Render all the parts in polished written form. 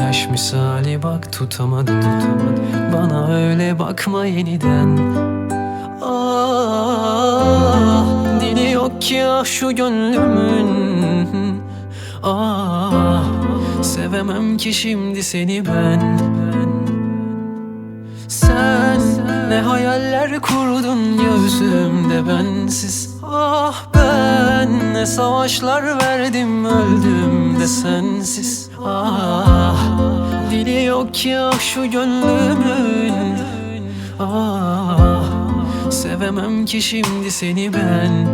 yaş misali bak tutamadım. Bana öyle bakma yeniden. Ah, dili yok ki ah şu gönlümün. Ah, sevemem ki şimdi seni ben. Sen ne hayaller kurdun gözümde bensiz. Ah ben ne savaşlar verdim öldüm de sensiz. Ah, dili yok ki ah şu gönlümün. Ah, sevemem ki şimdi seni ben.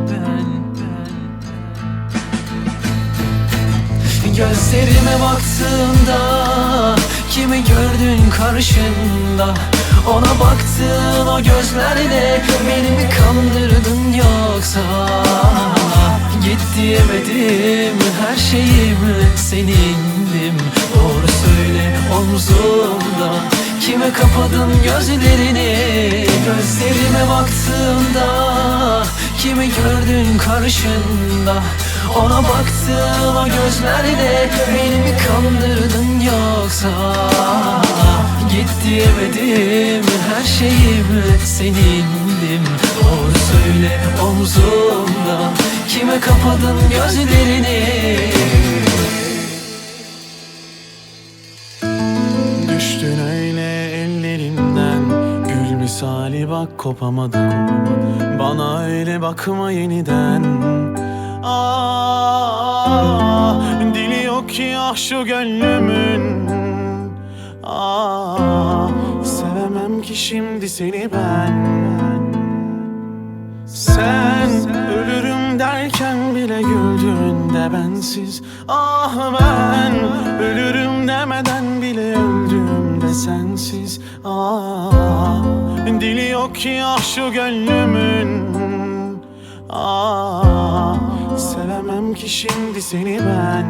Gözlerime baktığında kimi gördün karşında? Ona baktığın o gözlerle beni mi kandırdın yoksa? Git diyemedim, her şeyimi senindim. Doğru söyle omzumda, kime kapadın gözlerini? Gözlerime baktığında kimi gördün karşında? Ona baktığın o gözlerle beni mi kandırdın yoksa? Git diyemedim, her şeyimi senindim. Doğru söyle omzumda, kime kapadın gözlerini? Düştün öyle ellerimden, gül misali bak kopamadım. Bana öyle bakma yeniden. Ah, dili yok ki ah şu gönlümün. Ah, sevemem ki şimdi seni ben. Sen ölürüm derken bile güldün de bensiz. Ah ben ölürüm demeden bile öldüm de sensiz. Ah, dili yok ki ah şu gönlümün. Ah, sevemem ki şimdi seni ben.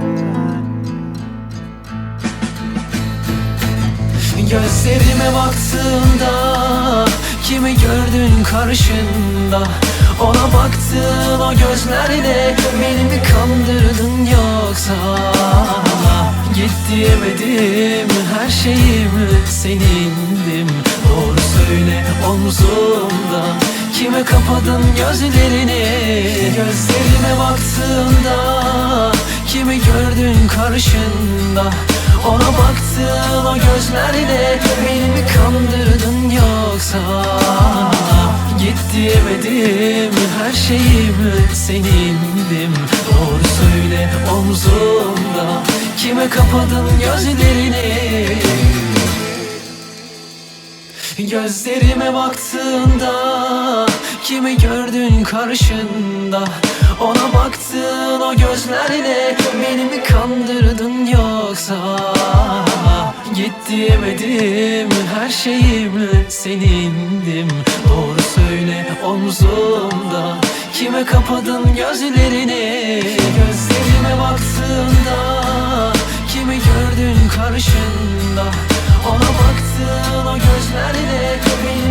Gözlerime baktığında kimi gördün karşında? Ona baktığın o gözlerle beni mi kandırdın yoksa? Git diyemedim, her şeyimi senindim. Doğru söyle omzumda, kime kapadın gözlerini? Gözlerime baktığında kimi gördün karşında? Ona baktığın o gözlerle beni mi kandırdın yoksa? Git diyemedim, her şeyimi senindim. Doğru söyle omzumda, kime kapadın gözlerini? Gözlerime baktığında kimi gördün karşında? Ona baktığın o gözlerle beni mi kandırdın yoksa? Git diyemedim, her şeyimi senindim. Doğru söyle omzumda, kime kapadın gözlerini? Gözlerime baktığında kimi gördün karşında? Ona baktığın o gözlerle beni